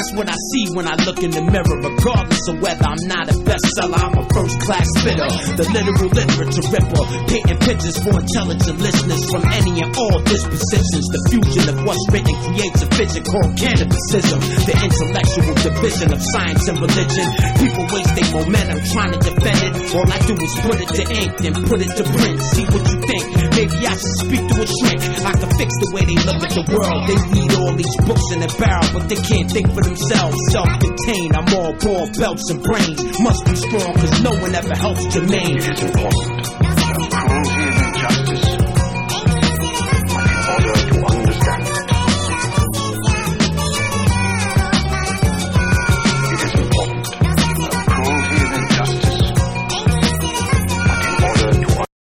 That's what I see when I look in the mirror. Regardless of whether I'm not a bestseller, I'm a first-class spitter. The literal literature ripper, painting pictures for intelligent listeners from any and all dispositions. The fusion of what's written creates a vision called cannabisism. The intellectual division of science and religion. People waste their momentum trying to defend it. All I do is put it to ink, then put it to print. See what you think. Maybe I should speak to a shrink. I can fix the way they look at the world. They read all these books in a barrel, but they can't think for themselves. Self-contained, I'm all ball, belts, and brains. Must be strong, cause no one ever helps Jermaine.